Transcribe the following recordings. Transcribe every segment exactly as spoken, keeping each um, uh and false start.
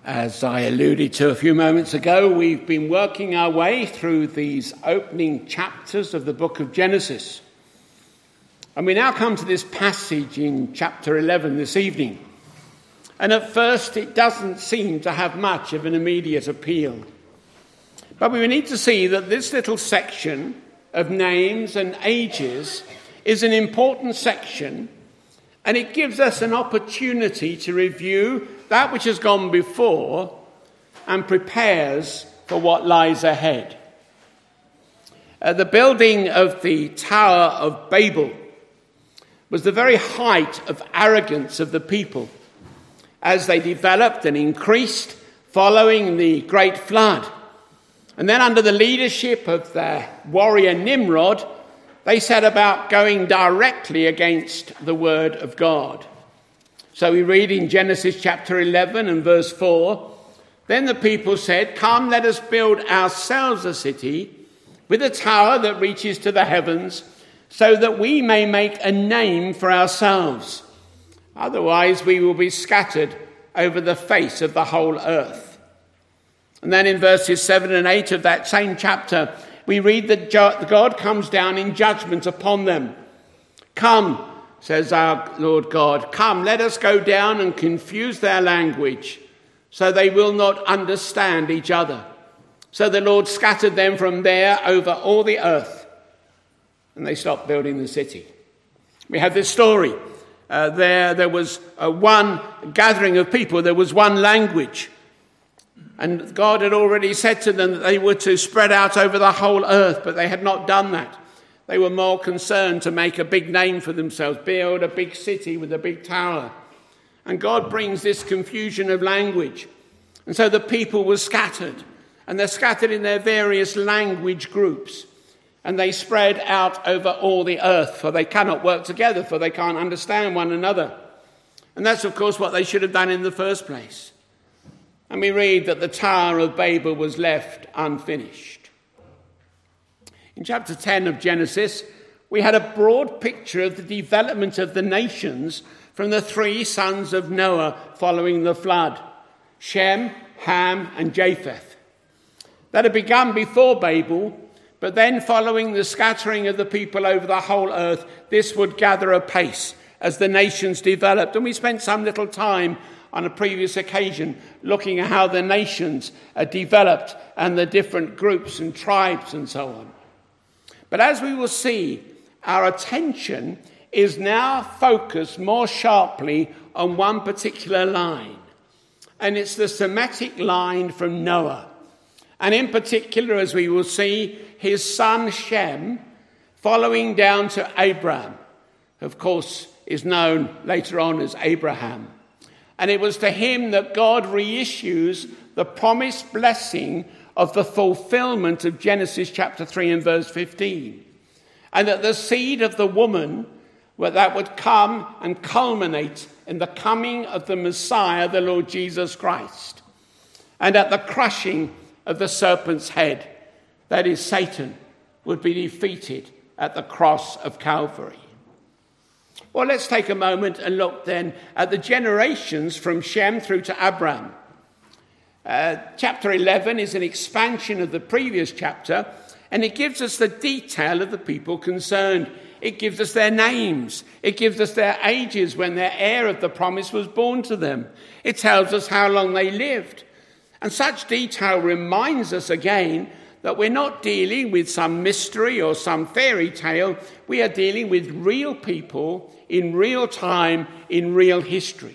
As I alluded to a few moments ago, we've been working our way through these opening chapters of the book of Genesis. And we now come to this passage in chapter eleven this evening. And at first it doesn't seem to have much of an immediate appeal. But we need to see that this little section of names and ages is an important section, and it gives us an opportunity to review that which has gone before and prepares for what lies ahead. Uh, the building of the Tower of Babel was the very height of arrogance of the people as they developed and increased following the great flood. And then under the leadership of their warrior Nimrod, they set about going directly against the word of God. So we read in Genesis chapter eleven and verse four, "Then the people said, 'Come, let us build ourselves a city with a tower that reaches to the heavens, so that we may make a name for ourselves. Otherwise we will be scattered over the face of the whole earth.'" And then in verses seven and eight of that same chapter, we read that God comes down in judgment upon them. "Come," says our Lord God, "come, let us go down and confuse their language, so they will not understand each other." So the Lord scattered them from there over all the earth, and they stopped building the city. We have this story. Uh, there, there was uh, one gathering of people, there was one language. And God had already said to them that they were to spread out over the whole earth, but they had not done that. They were more concerned to make a big name for themselves, build a big city with a big tower. And God brings this confusion of language. And so the people were scattered, and they're scattered in their various language groups. And they spread out over all the earth, for they cannot work together, for they can't understand one another. And that's, of course, what they should have done in the first place. And we read that the Tower of Babel was left unfinished. In chapter ten of Genesis, we had a broad picture of the development of the nations from the three sons of Noah following the flood: Shem, Ham, and Japheth. That had begun before Babel, but then following the scattering of the people over the whole earth, this would gather apace as the nations developed. And we spent some little time on a previous occasion looking at how the nations are developed and the different groups and tribes and so on. But as we will see, our attention is now focused more sharply on one particular line. And it's the Semitic line from Noah. And in particular, as we will see, his son Shem following down to Abraham, of course, is known later on as Abraham. And it was to him that God reissues the promised blessing of the fulfillment of Genesis chapter three and verse fifteen. And that the seed of the woman that would come and culminate in the coming of the Messiah, the Lord Jesus Christ. And at the crushing of the serpent's head, that is Satan, would be defeated at the cross of Calvary. Well, let's take a moment and look then at the generations from Shem through to Abraham. Uh, chapter eleven is an expansion of the previous chapter, and it gives us the detail of the people concerned. It gives us their names. It gives us their ages when their heir of the promise was born to them. It tells us how long they lived. And such detail reminds us again that we're not dealing with some mystery or some fairy tale. We are dealing with real people in real time, in real history.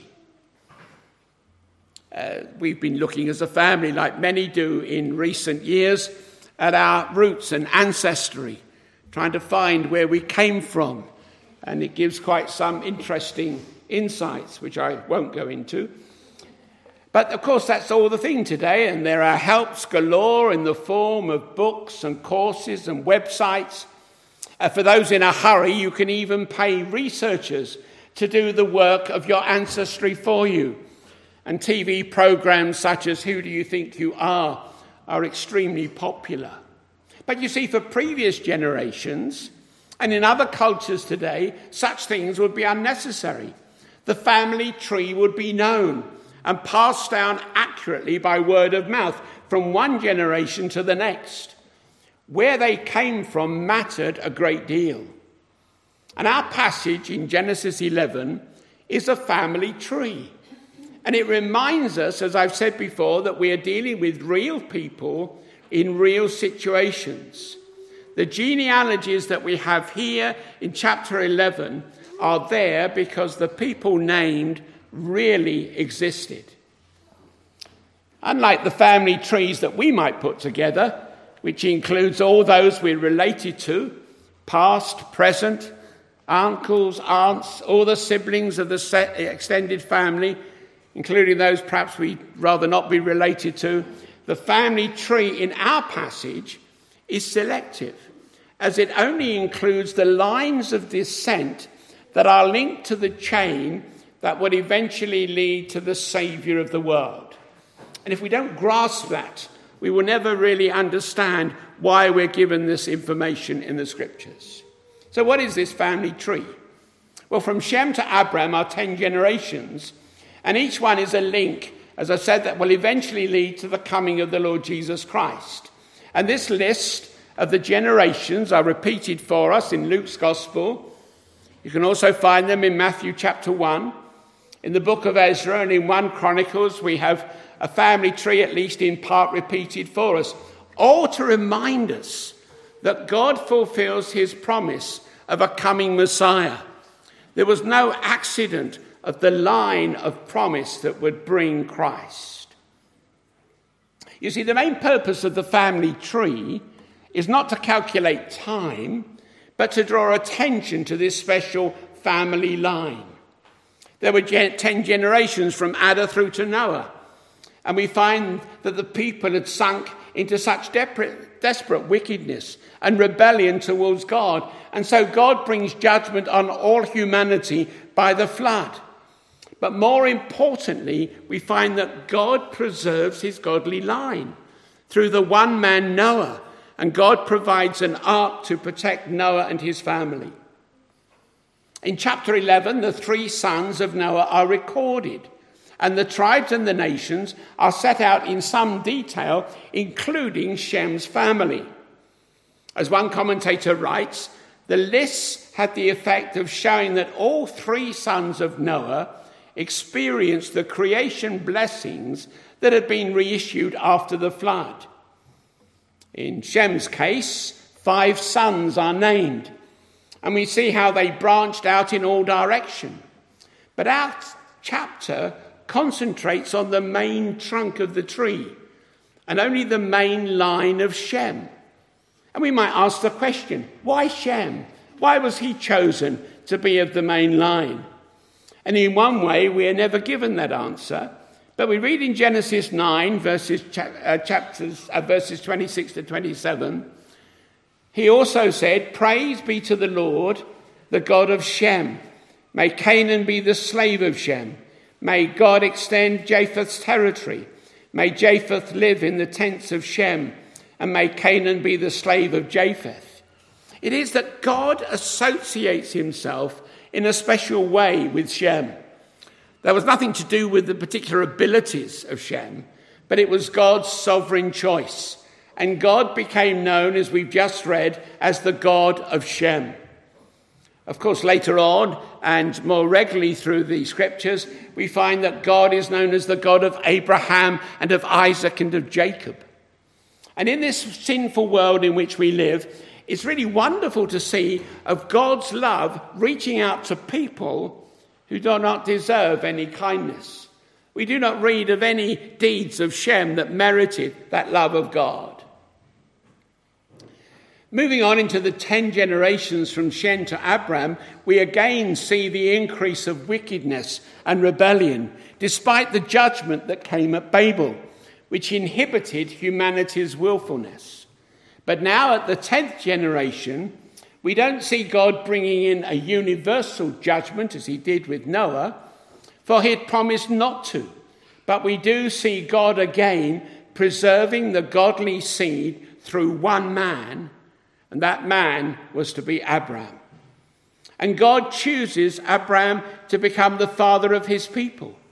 Uh, we've been looking as a family, like many do in recent years, at our roots and ancestry, trying to find where we came from. And it gives quite some interesting insights, which I won't go into. But of course, that's all the thing today, and there are helps galore in the form of books and courses and websites. Uh, for those in a hurry, you can even pay researchers to do the work of your ancestry for you. And T V programs such as Who Do You Think You Are are extremely popular. But you see, for previous generations and in other cultures today, such things would be unnecessary. The family tree would be known, and passed down accurately by word of mouth from one generation to the next. Where they came from mattered a great deal. And our passage in Genesis eleven is a family tree. And it reminds us, as I've said before, that we are dealing with real people in real situations. The genealogies that we have here in chapter eleven are there because the people named really existed. Unlike the family trees that we might put together, which includes all those we're related to, past, present, uncles, aunts, all the siblings of the extended family, including those perhaps we'd rather not be related to, the family tree in our passage is selective, as it only includes the lines of descent that are linked to the chain that would eventually lead to the Saviour of the world. And if we don't grasp that, we will never really understand why we're given this information in the Scriptures. So what is this family tree? Well, from Shem to Abram are ten generations, and each one is a link, as I said, that will eventually lead to the coming of the Lord Jesus Christ. And this list of the generations are repeated for us in Luke's Gospel. You can also find them in Matthew chapter one. In the book of Ezra and in First Chronicles, we have a family tree, at least in part, repeated for us, all to remind us that God fulfills his promise of a coming Messiah. There was no accident of the line of promise that would bring Christ. You see, the main purpose of the family tree is not to calculate time, but to draw attention to this special family line. There were ten generations from Adam through to Noah, and we find that the people had sunk into such desperate, desperate wickedness and rebellion towards God, and so God brings judgment on all humanity by the flood. But more importantly, we find that God preserves his godly line through the one man Noah, and God provides an ark to protect Noah and his family. In chapter eleven, the three sons of Noah are recorded, and the tribes and the nations are set out in some detail, including Shem's family. As one commentator writes, the lists had the effect of showing that all three sons of Noah experienced the creation blessings that had been reissued after the flood. In Shem's case, five sons are named, and we see how they branched out in all direction. But our chapter concentrates on the main trunk of the tree and only the main line of Shem. And we might ask the question, why Shem? Why was he chosen to be of the main line? And in one way, we are never given that answer. But we read in Genesis nine, verses, uh, chapters, uh, verses twenty-six to twenty-seven, he also said, "Praise be to the Lord, the God of Shem. May Canaan be the slave of Shem. May God extend Japheth's territory. May Japheth live in the tents of Shem, and may Canaan be the slave of Japheth." It is that God associates himself in a special way with Shem. There was nothing to do with the particular abilities of Shem, but it was God's sovereign choice. And God became known, as we've just read, as the God of Shem. Of course, later on, and more regularly through the scriptures, we find that God is known as the God of Abraham and of Isaac and of Jacob. And in this sinful world in which we live, it's really wonderful to see of God's love reaching out to people who do not deserve any kindness. We do not read of any deeds of Shem that merited that love of God. Moving on into the ten generations from Shem to Abram, we again see the increase of wickedness and rebellion, despite the judgment that came at Babel, which inhibited humanity's willfulness. But now at the tenth generation, we don't see God bringing in a universal judgment as he did with Noah, for he had promised not to. But we do see God again preserving the godly seed through one man, and that man was to be Abram. And God chooses Abram to become the father of his people.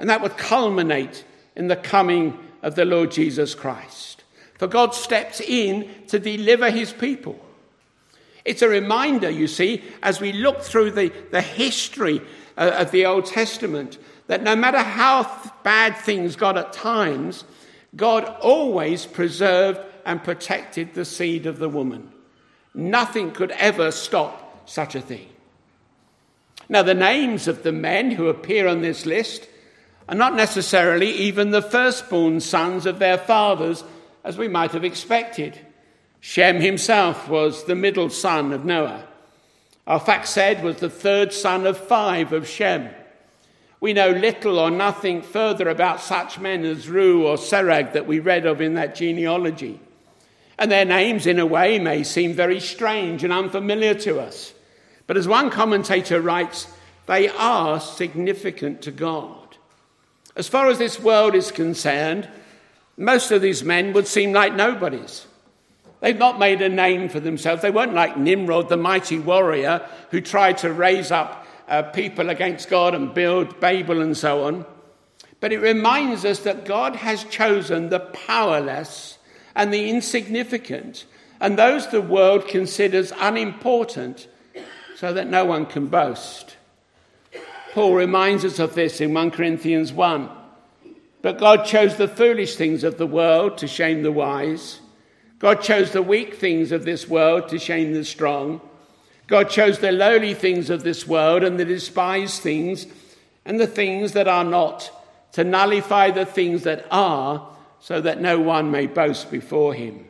And that would culminate in the coming of the Lord Jesus Christ. For God steps in to deliver his people. It's a reminder, you see, as we look through the, the history uh, of the Old Testament, that no matter how th- bad things got at times, God always preserved and protected the seed of the woman. Nothing could ever stop such a thing. Now, the names of the men who appear on this list are not necessarily even the firstborn sons of their fathers, as we might have expected. Shem himself was the middle son of Noah. Arphaxad was the third son of five of Shem. We know little or nothing further about such men as Reu or Serag that we read of in that genealogy. And their names, in a way, may seem very strange and unfamiliar to us. But as one commentator writes, they are significant to God. As far as this world is concerned, most of these men would seem like nobodies. They've not made a name for themselves. They weren't like Nimrod, the mighty warrior who tried to raise up uh, people against God and build Babel and so on. But it reminds us that God has chosen the powerless and the insignificant and those the world considers unimportant so that no one can boast. Paul reminds us of this in First Corinthians one. But God chose the foolish things of the world to shame the wise. God chose the weak things of this world to shame the strong. God chose the lowly things of this world and the despised things and the things that are not to nullify the things that are, so that no one may boast before him.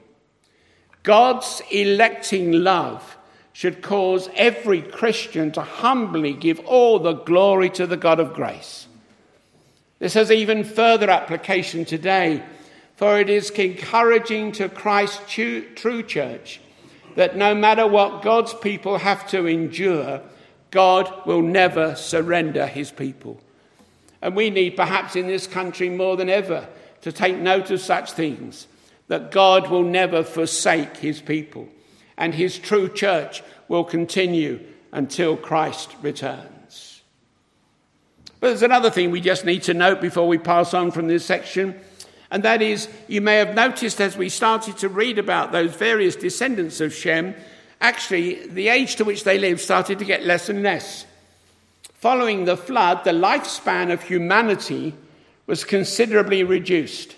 God's electing love should cause every Christian to humbly give all the glory to the God of grace. This has even further application today, for it is encouraging to Christ's true church that no matter what God's people have to endure, God will never surrender his people. And we need, perhaps in this country more than ever, to take note of such things, that God will never forsake his people, and his true church will continue until Christ returns. But there's another thing we just need to note before we pass on from this section, and that is, you may have noticed as we started to read about those various descendants of Shem, actually the age to which they lived started to get less and less. Following the flood, the lifespan of humanity was considerably reduced.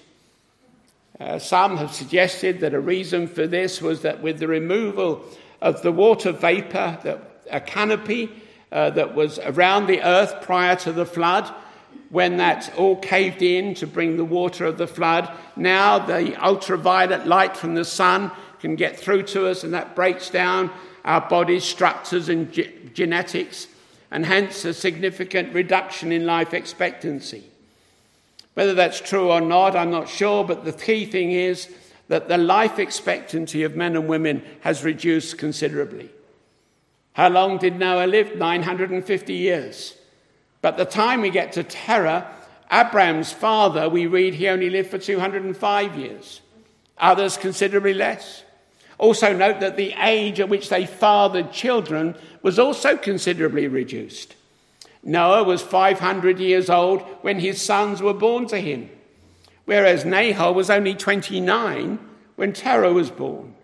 Uh, some have suggested that a reason for this was that with the removal of the water vapor, that a canopy uh, that was around the earth prior to the flood, when that all caved in to bring the water of the flood, now the ultraviolet light from the sun can get through to us, and that breaks down our body's structures and ge- genetics, and hence a significant reduction in life expectancy. Whether that's true or not, I'm not sure, but the key thing is that the life expectancy of men and women has reduced considerably. How long did Noah live? nine hundred fifty years. But the time we get to Terah, Abraham's father, we read he only lived for two hundred five years. Others considerably less. Also note that the age at which they fathered children was also considerably reduced. Noah was five hundred years old when his sons were born to him, whereas Nahor was only twenty-nine when Terah was born.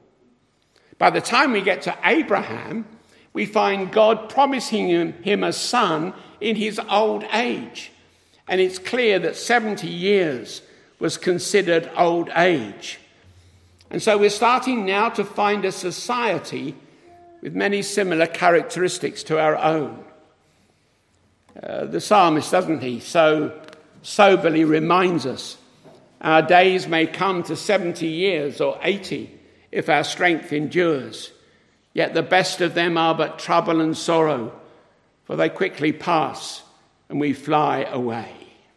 By the time we get to Abraham, we find God promising him, him a son in his old age. And it's clear that seventy years was considered old age. And so we're starting now to find a society with many similar characteristics to our own. Uh, the psalmist, doesn't he, so soberly reminds us, our days may come to seventy years or eighty if our strength endures. Yet the best of them are but trouble and sorrow, for they quickly pass and we fly away.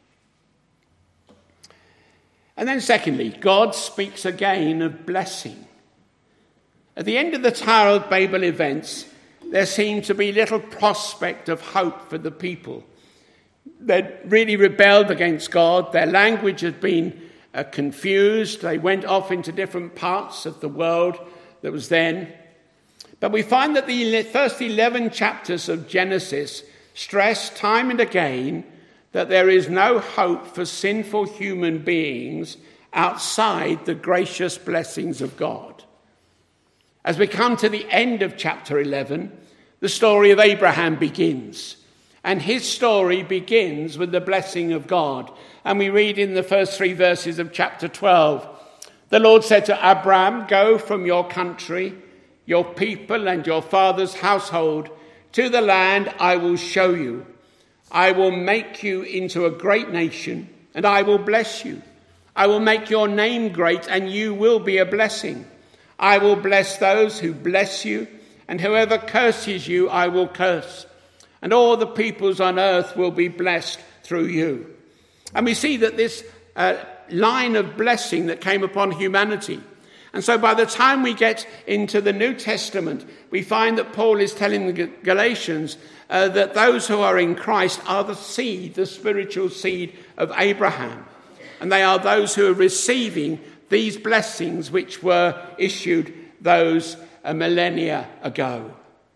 And then secondly, God speaks again of blessing. At the end of the Tower of Babel events, there seemed to be little prospect of hope for the people. They'd really rebelled against God. Their language had been uh, confused. They went off into different parts of the world that was then. But we find that the first eleven chapters of Genesis stress time and again that there is no hope for sinful human beings outside the gracious blessings of God. As we come to the end of chapter eleven, the story of Abraham begins. And his story begins with the blessing of God. And we read in the first three verses of chapter twelve, the Lord said to Abram, "Go from your country, your people and your father's household to the land I will show you. I will make you into a great nation, and I will bless you. I will make your name great, and you will be a blessing. I will bless those who bless you, and whoever curses you I will curse. And all the peoples on earth will be blessed through you." And we see that this uh, line of blessing that came upon humanity. And so by the time we get into the New Testament, we find that Paul is telling the Galatians uh, that those who are in Christ are the seed, the spiritual seed of Abraham. And they are those who are receiving these blessings which were issued those uh, millennia ago.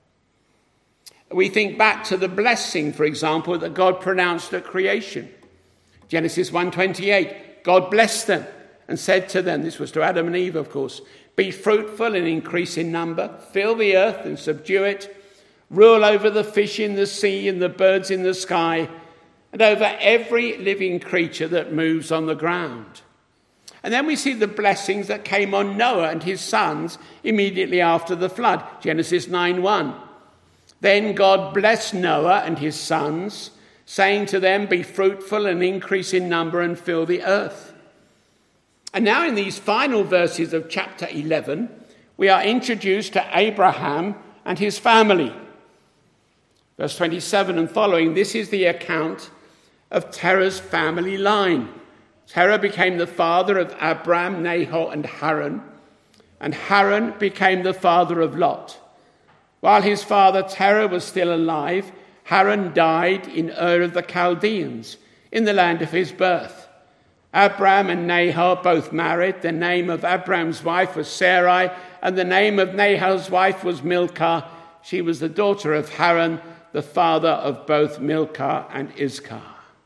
We think back to the blessing, for example, that God pronounced at creation. Genesis one twenty-eight, God blessed them and said to them, this was to Adam and Eve, of course, "Be fruitful and increase in number, fill the earth and subdue it, rule over the fish in the sea and the birds in the sky, and over every living creature that moves on the ground." And then we see the blessings that came on Noah and his sons immediately after the flood. Genesis nine one. "Then God blessed Noah and his sons, saying to them, 'Be fruitful and increase in number and fill the earth.'" And now in these final verses of chapter eleven, we are introduced to Abraham and his family. Verse twenty-seven and following, this is the account of Terah's family line. Terah became the father of Abram, Nahor, and Haran, and Haran became the father of Lot. While his father Terah was still alive, Haran died in Ur of the Chaldeans, in the land of his birth. Abram and Nahor both married. The name of Abram's wife was Sarai, and the name of Nahor's wife was Milcah. She was the daughter of Haran, the father of both Milcah and Iscah.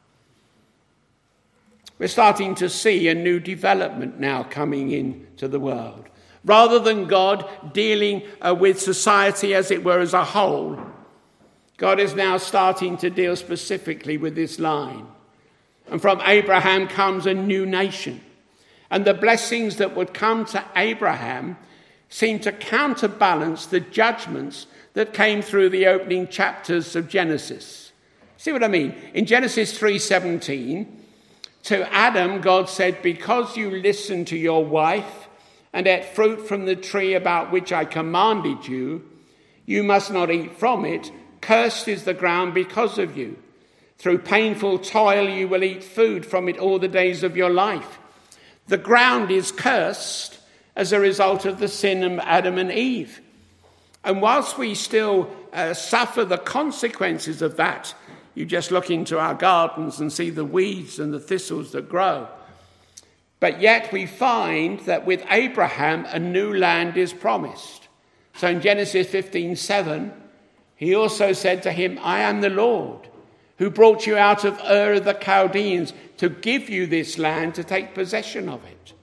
We're starting to see a new development now coming into the world. Rather than God dealing uh, with society, as it were, as a whole, God is now starting to deal specifically with this line. And from Abraham comes a new nation. And the blessings that would come to Abraham seem to counterbalance the judgments that came through the opening chapters of Genesis. See what I mean? In Genesis three seventeen, to Adam, God said, "Because you listened to your wife and ate fruit from the tree about which I commanded you, you must not eat from it. Cursed is the ground because of you. Through painful toil you will eat food from it all the days of your life." The ground is cursed as a result of the sin of Adam and Eve. And whilst we still uh, suffer the consequences of that, you just look into our gardens and see the weeds and the thistles that grow. But yet we find that with Abraham, a new land is promised. So in Genesis fifteen seven, he also said to him, "I am the Lord, who brought you out of Ur of the Chaldeans to give you this land to take possession of it."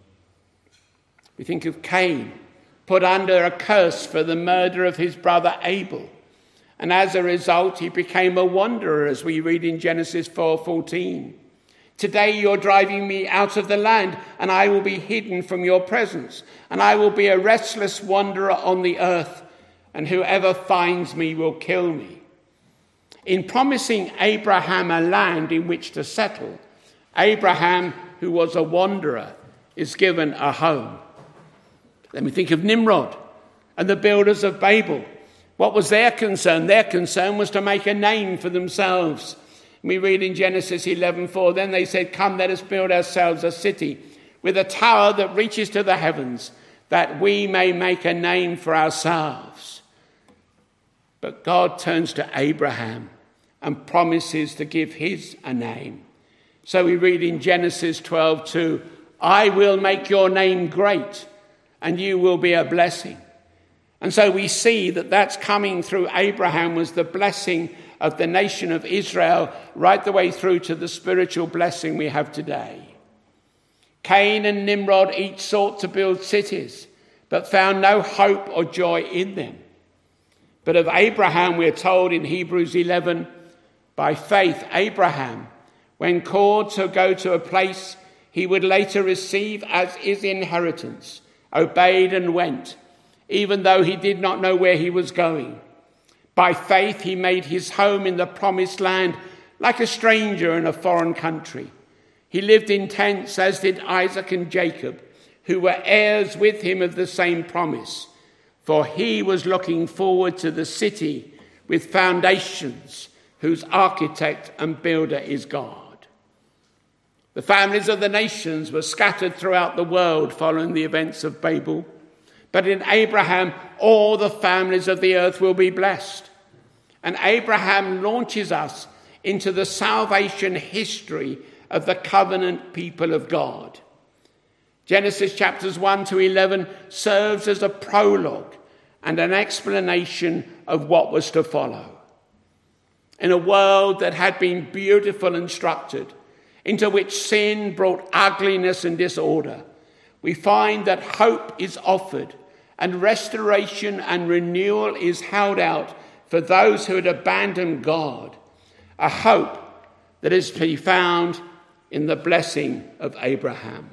We think of Cain, put under a curse for the murder of his brother Abel. And as a result, he became a wanderer, as we read in Genesis four fourteen. "Today you're driving me out of the land, and I will be hidden from your presence, and I will be a restless wanderer on the earth, and whoever finds me will kill me." In promising Abraham a land in which to settle, Abraham, who was a wanderer, is given a home. Then we think of Nimrod and the builders of Babel. What was their concern? Their concern was to make a name for themselves. We read in Genesis eleven four, "Then they said, 'Come, let us build ourselves a city with a tower that reaches to the heavens, that we may make a name for ourselves.'" But God turns to Abraham and promises to give his a name. So we read in Genesis twelve two, "I will make your name great, and you will be a blessing." And so we see that that's coming through Abraham was the blessing of the nation of Israel right the way through to the spiritual blessing we have today. Cain and Nimrod each sought to build cities, but found no hope or joy in them. But of Abraham, we're told in Hebrews eleven, by faith, Abraham, when called to go to a place he would later receive as his inheritance, obeyed and went, even though he did not know where he was going. By faith, he made his home in the promised land like a stranger in a foreign country. He lived in tents, as did Isaac and Jacob, who were heirs with him of the same promise. For he was looking forward to the city with foundations, whose architect and builder is God. The families of the nations were scattered throughout the world following the events of Babel. But in Abraham, all the families of the earth will be blessed. And Abraham launches us into the salvation history of the covenant people of God. Genesis chapters one to eleven serves as a prologue and an explanation of what was to follow. In a world that had been beautiful and structured, into which sin brought ugliness and disorder, we find that hope is offered and restoration and renewal is held out for those who had abandoned God, a hope that is to be found in the blessing of Abraham.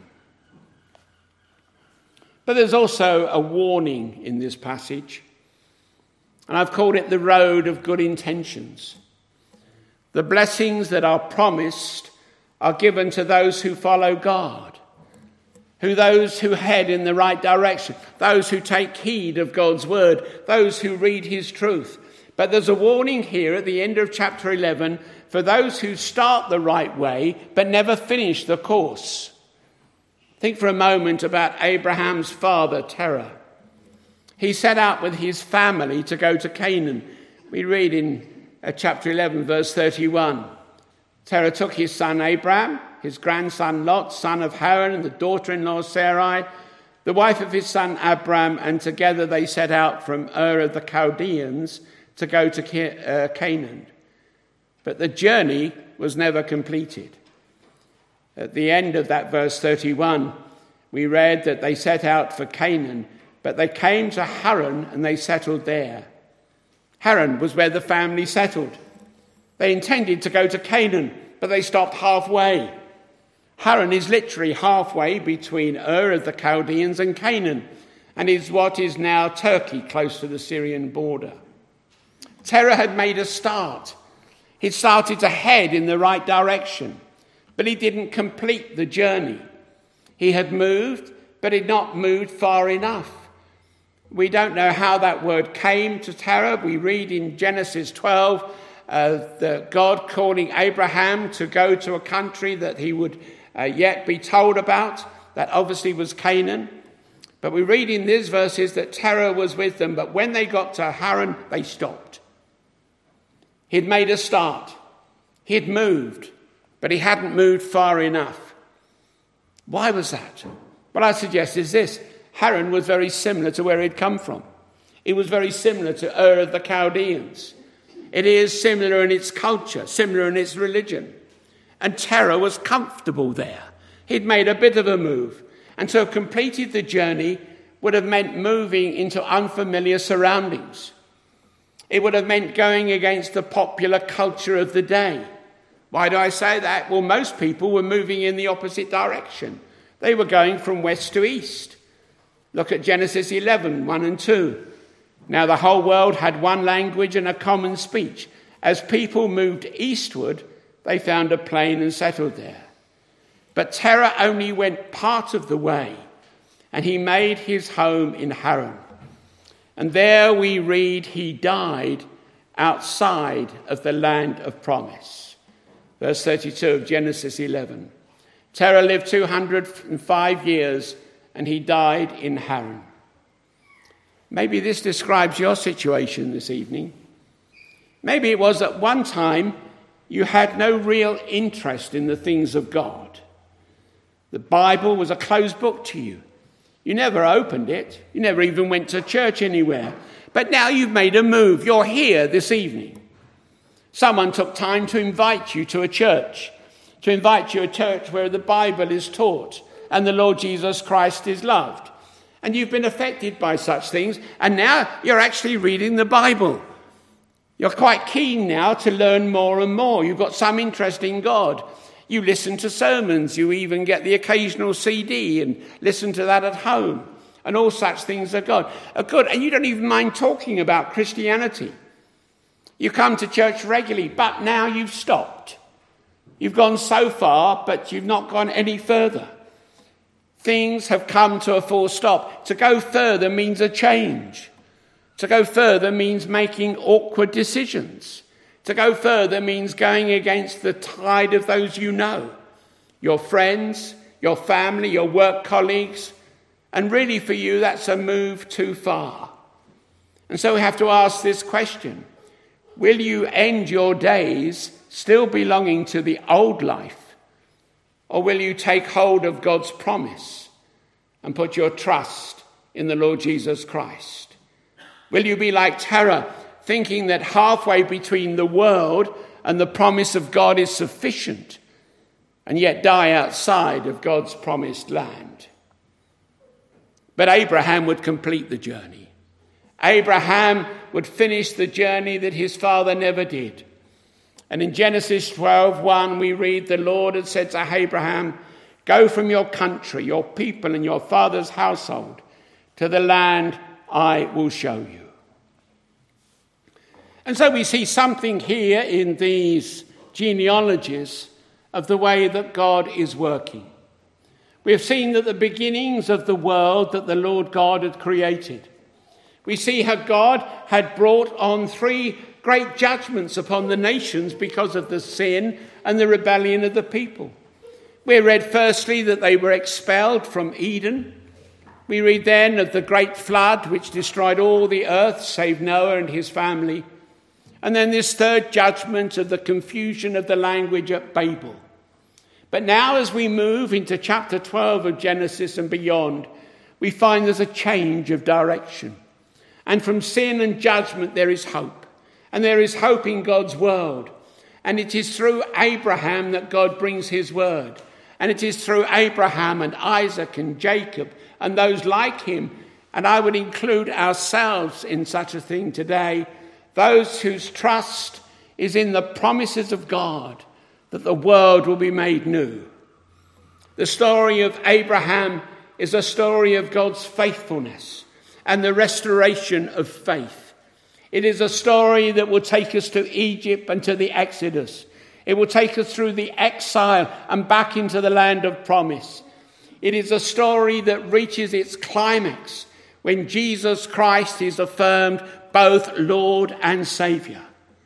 But there's also a warning in this passage, and I've called it the road of good intentions. The blessings that are promised are given to those who follow God, who those who head in the right direction, those who take heed of God's word, those who read his truth. But there's a warning here at the end of chapter eleven for those who start the right way but never finish the course. Think for a moment about Abraham's father, Terah. He set out with his family to go to Canaan. We read in uh, chapter eleven, verse thirty-one. Terah took his son Abraham, his grandson Lot, son of Haran, and the daughter-in-law Sarai, the wife of his son Abram, and together they set out from Ur of the Chaldeans to go to uh, Canaan. But the journey was never completed. At the end of that verse thirty-one, we read that they set out for Canaan, but they came to Haran and they settled there. Haran was where the family settled. They intended to go to Canaan, but they stopped halfway. Haran is literally halfway between Ur of the Chaldeans and Canaan, and is what is now Turkey, close to the Syrian border. Terah had made a start. He'd started to head in the right direction, but he didn't complete the journey. He had moved, but had not moved far enough. We don't know how that word came to Terah. We read in Genesis twelve uh, that God calling Abraham to go to a country that he would uh, yet be told about. That obviously was Canaan. But we read in these verses that Terah was with them, but when they got to Haran, they stopped. He'd made a start. He'd moved, but he hadn't moved far enough. Why was that? What I suggest is this. Haran was very similar to where he'd come from. It was very similar to Ur of the Chaldeans. It is similar in its culture, similar in its religion. And Terah was comfortable there. He'd made a bit of a move. And to have completed the journey would have meant moving into unfamiliar surroundings. It would have meant going against the popular culture of the day. Why do I say that? Well, most people were moving in the opposite direction. They were going from west to east. Look at Genesis eleven, one and two. Now the whole world had one language and a common speech. As people moved eastward, they found a plain and settled there. But Terah only went part of the way, and he made his home in Haran. And there we read he died outside of the land of promise. Verse thirty-two of Genesis eleven. Terah lived two hundred five years, and he died in Haran. Maybe this describes your situation this evening. Maybe it was at one time you had no real interest in the things of God. The Bible was a closed book to you. You never opened it. You never even went to church anywhere. But now you've made a move. You're here this evening. Someone took time to invite you to a church, to invite you to a church where the Bible is taught and the Lord Jesus Christ is loved. And you've been affected by such things, and now you're actually reading the Bible. You're quite keen now to learn more and more. You've got some interest in God. You listen to sermons. You even get the occasional C D and listen to that at home. And all such things are God are good. And you don't even mind talking about Christianity. You come to church regularly, but now you've stopped. You've gone so far, but you've not gone any further. Things have come to a full stop. To go further means a change. To go further means making awkward decisions. To go further means going against the tide of those you know, your friends, your family, your work colleagues. And really for you, that's a move too far. And so we have to ask this question. Will you end your days still belonging to the old life? Or will you take hold of God's promise and put your trust in the Lord Jesus Christ? Will you be like Terah, thinking that halfway between the world and the promise of God is sufficient, and yet die outside of God's promised land? But Abraham would complete the journey. Abraham would finish the journey that his father never did. And in Genesis twelve one, we read, the Lord had said to Abraham, go from your country, your people, and your father's household to the land I will show you. And so we see something here in these genealogies of the way that God is working. We have seen that the beginnings of the world that the Lord God had created. We see how God had brought on three great judgments upon the nations because of the sin and the rebellion of the people. We read firstly that they were expelled from Eden. We read then of the great flood which destroyed all the earth save Noah and his family. And then this third judgment of the confusion of the language at Babel. But now as we move into chapter twelve of Genesis and beyond, we find there's a change of direction. And from sin and judgment there is hope. And there is hope in God's world. And it is through Abraham that God brings his word. And it is through Abraham and Isaac and Jacob and those like him, and I would include ourselves in such a thing today, those whose trust is in the promises of God that the world will be made new. The story of Abraham is a story of God's faithfulness and the restoration of faith. It is a story that will take us to Egypt and to the Exodus. It will take us through the exile and back into the land of promise. It is a story that reaches its climax when Jesus Christ is affirmed both Lord and Saviour.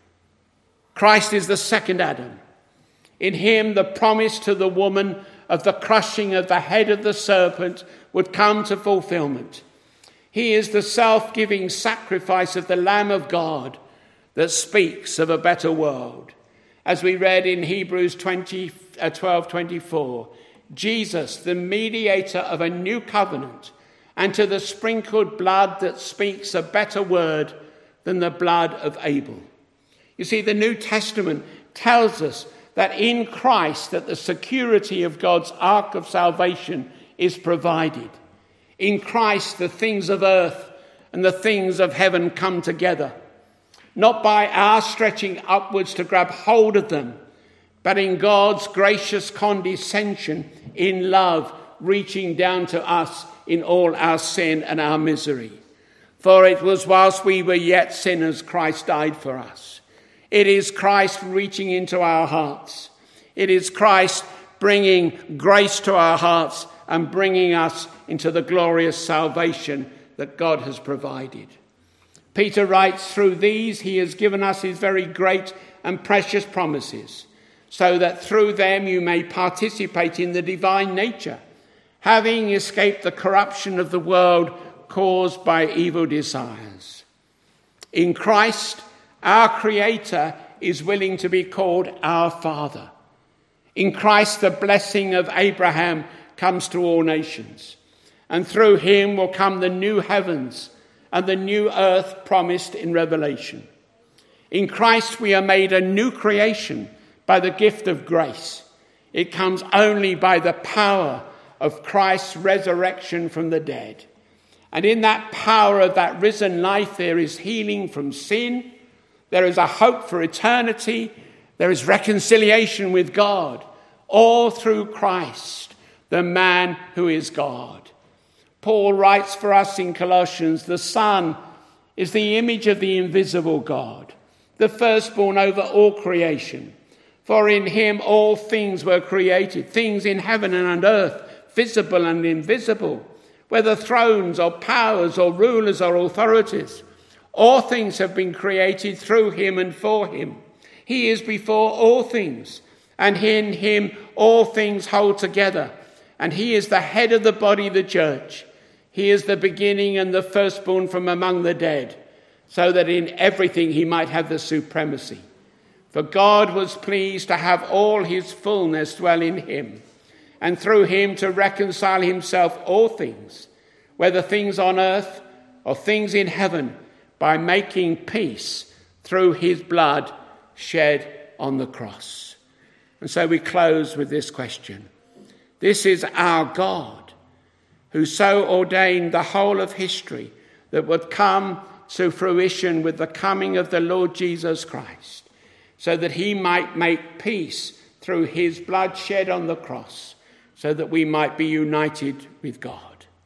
Christ is the second Adam. In him, the promise to the woman of the crushing of the head of the serpent would come to fulfillment. He is the self-giving sacrifice of the Lamb of God that speaks of a better world. As we read in Hebrews twelve twenty-four, Jesus, the mediator of a new covenant, and to the sprinkled blood that speaks a better word than the blood of Abel. You see, the New Testament tells us that in Christ that the security of God's ark of salvation is provided. In Christ the things of earth and the things of heaven come together, not by our stretching upwards to grab hold of them, but in God's gracious condescension in love, reaching down to us in all our sin and our misery. For it was whilst we were yet sinners, Christ died for us. It is Christ reaching into our hearts. It is Christ bringing grace to our hearts and bringing us into the glorious salvation that God has provided. Peter writes, through these he has given us his very great and precious promises, so that through them you may participate in the divine nature, having escaped the corruption of the world caused by evil desires. In Christ, our Creator is willing to be called our Father. In Christ, the blessing of Abraham comes to all nations, and through him will come the new heavens and the new earth promised in Revelation. In Christ we are made a new creation by the gift of grace. It comes only by the power of Christ's resurrection from the dead. And in that power of that risen life, there is healing from sin. There is a hope for eternity. There is reconciliation with God, all through Christ, the man who is God. Paul writes for us in Colossians, the Son is the image of the invisible God, the firstborn over all creation. For in him all things were created, things in heaven and on earth, visible and invisible, whether thrones or powers or rulers or authorities. All things have been created through him and for him. He is before all things, and in him all things hold together. And he is the head of the body, the church. He is the beginning and the firstborn from among the dead, so that in everything he might have the supremacy. For God was pleased to have all his fullness dwell in him, and through him to reconcile himself all things, whether things on earth or things in heaven, by making peace through his blood shed on the cross. And so we close with this question. This is our God, who so ordained the whole of history that would come to fruition with the coming of the Lord Jesus Christ, so that he might make peace through his blood shed on the cross, so that we might be united with God.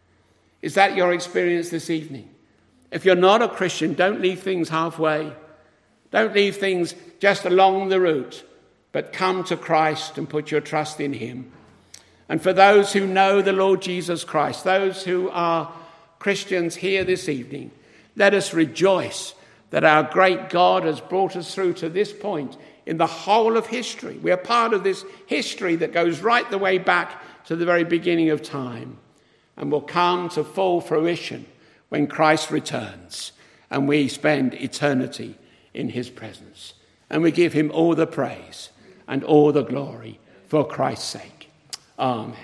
Is that your experience this evening? If you're not a Christian, don't leave things halfway. Don't leave things just along the route, but come to Christ and put your trust in him. And for those who know the Lord Jesus Christ, those who are Christians here this evening, let us rejoice that our great God has brought us through to this point in the whole of history. We are part of this history that goes right the way back to the very beginning of time, and will come to full fruition when Christ returns and we spend eternity in his presence. And we give him all the praise and all the glory for Christ's sake. Amen.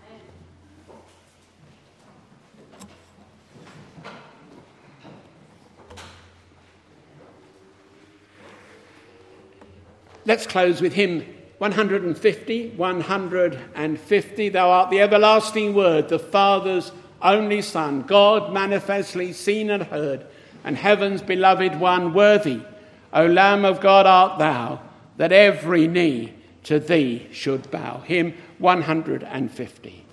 Let's close with hymn one hundred fifty, one hundred fifty. Thou art the everlasting word, the Father's only Son, God manifestly seen and heard, and heaven's beloved one, worthy, O Lamb of God art thou, that every knee to thee should bow. Hymn one hundred fifty.